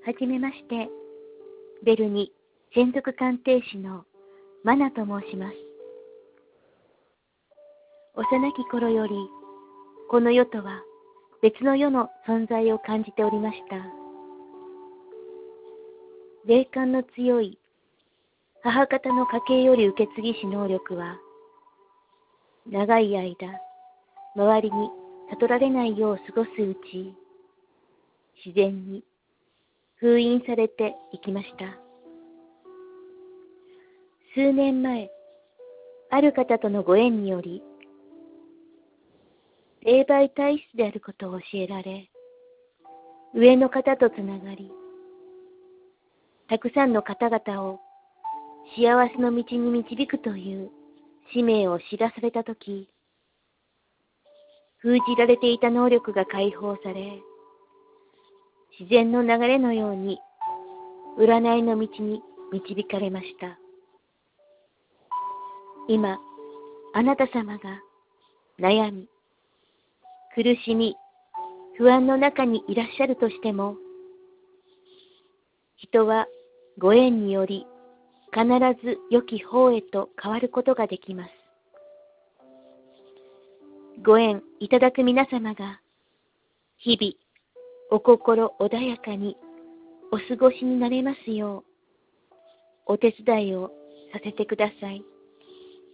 はじめまして、ベルニ専属鑑定士のマナと申します。幼き頃より、この世とは別の世の存在を感じておりました。霊感の強い母方の家系より受け継ぎし能力は、長い間、周りに悟られないよう過ごすうち、自然に封印されていきました。数年前、ある方とのご縁により、霊媒体質であることを教えられ、上の方とつながり、たくさんの方々を幸せの道に導くという使命を知らされたとき、封じられていた能力が解放され、自然の流れのように占いの道に導かれました。今、あなた様が悩み、苦しみ、不安の中にいらっしゃるとしても、人はご縁により必ず良き方へと変わることができます。ご縁いただく皆様が、日々お心穏やかにお過ごしになれますよう、お手伝いをさせてください。